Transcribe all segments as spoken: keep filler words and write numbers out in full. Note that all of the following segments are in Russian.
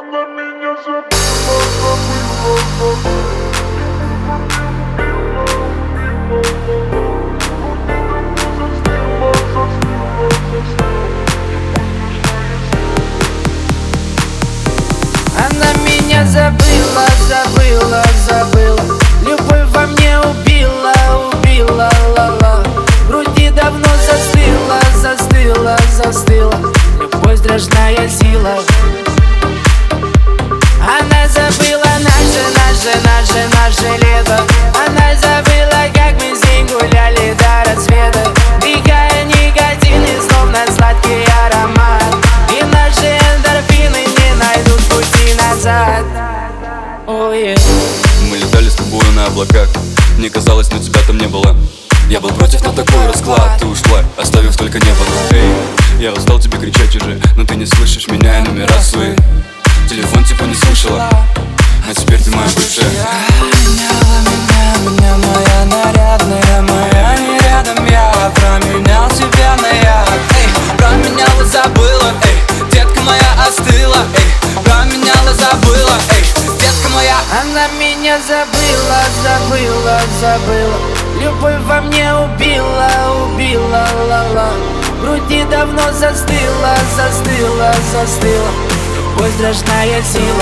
Она меня забыла, забыла, забыла. Она меня забыла, забыла, забыла. Любовь во мне убила, убила, ла-ла. В груди давно застыла, застыла, застыла. Любовь страшная сила. Она забыла наше, наше, наше, наше лето. Она забыла, как мы с ней гуляли до рассвета. Вдыхая никотин и словно сладкий аромат. И наши эндорфины не найдут пути назад. Oh, yeah. Мы летали с тобой на облаках. Мне казалось, но тебя там не было. Я был против, но такой расклад. Ты ушла, оставив только небо. Эй, я устал тебе кричать уже, но ты не слышишь меня и номера свои. Телефон типа не слышала, а теперь ты моя бывшая. Меняла меня, меня моя нарядная, моя не рядом. Я променял тебя на я. Эй, променяла, забыла, эй, детка моя остыла. Эй, променяла, забыла, эй, детка моя. Она меня забыла, забыла, забыла. Любовь во мне убила, убила, ла-ла. В груди давно застыла, застыла, застыла. Любовь страшная сила.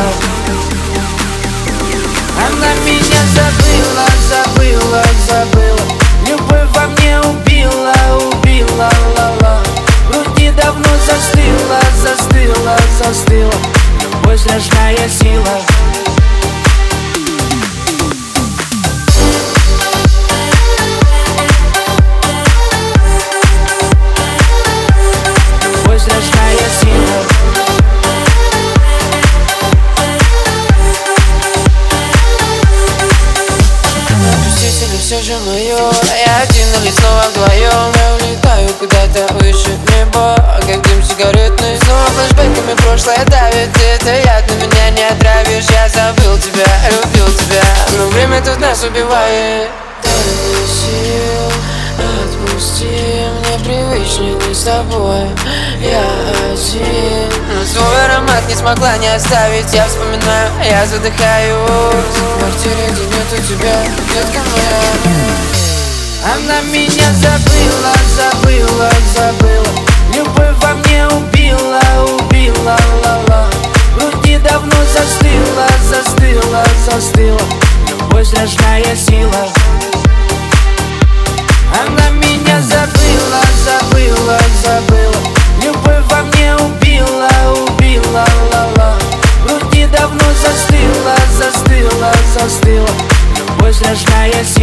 Она меня забыла, забыла, забыла. Любовь во мне убила, убила, ла-ла. В груди давно застыла, застыла, застыла. Любовь страшная сила. Все же мое, я один, но снова вдвоем. Я улетаю куда-то выше неба, как дым сигаретный. Снова флешбэками прошлое давит. Это яд, но меня не отравишь. Я забыл тебя, любил тебя, но время тут нас убивает. Дай сил, отпусти, мне привычнее не с тобой. Я один, но свой аромат не смогла не оставить. Я вспоминаю, я задыхаюсь в квартире, где нету тебя, детка моя. Она меня забыла, забыла, забыла. Любовь во мне убила, убила, ла-ла. В груди давно застыла, застыла, застыла. Любовь страшная сила. Она меня забыла, забыла, забыла. Любовь во мне убила, убила, ла-ла. В груди давно застыла, застыла, застыла. Любовь страшная сила.